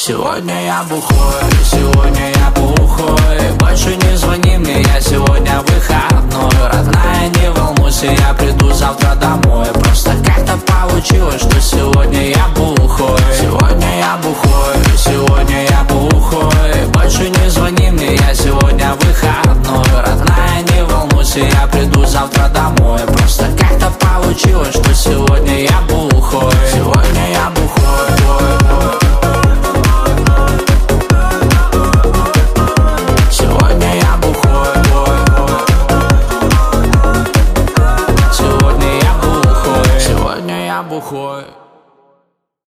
Сегодня я бухой, сегодня я бухой. Больше не звони мне, я сегодня выходной. Родная, не волнуйся, я приду завтра домой. Просто как-то получилось, что сегодня я бухой. Сегодня я бухой, сегодня я бухой. Больше не звони мне, я сегодня выходной. Родная, не волнуйся, я приду завтра домой. Просто как-то получилось, что сегодня я бухой.